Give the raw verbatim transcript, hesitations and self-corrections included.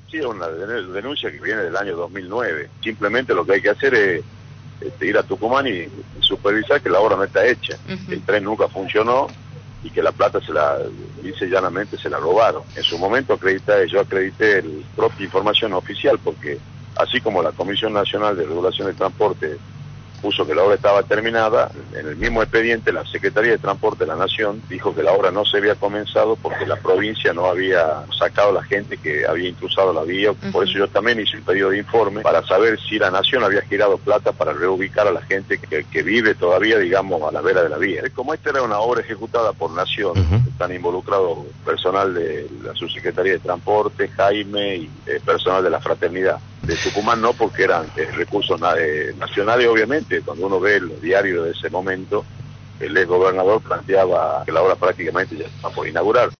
Sí, es una denuncia que viene del año dos mil nueve. Simplemente lo que hay que hacer es este, ir a Tucumán y supervisar que la obra no está hecha. Uh-huh. El tren nunca funcionó y que la plata se la, dice llanamente, se la robaron. En su momento acredité, yo acredité la propia información oficial, porque así como la Comisión Nacional de Regulación del Transporte puso que la obra estaba terminada, en el mismo expediente la Secretaría de Transporte de la Nación dijo que la obra no se había comenzado porque la provincia no había sacado a la gente que había intrusado la vía. Uh-huh. Por eso yo también hice un pedido de informe para saber si la Nación había girado plata para reubicar a la gente que, que vive todavía, digamos, a la vera de la vía. Como esta era una obra ejecutada por Nación, uh-huh, están involucrados personal de la Subsecretaría de Transporte, Jaime, y eh, personal de la Fraternidad. De Tucumán no, porque eran eh, recursos eh, nacionales, obviamente. Cuando uno ve los diarios de ese momento, el ex gobernador planteaba que la obra prácticamente ya está por inaugurar.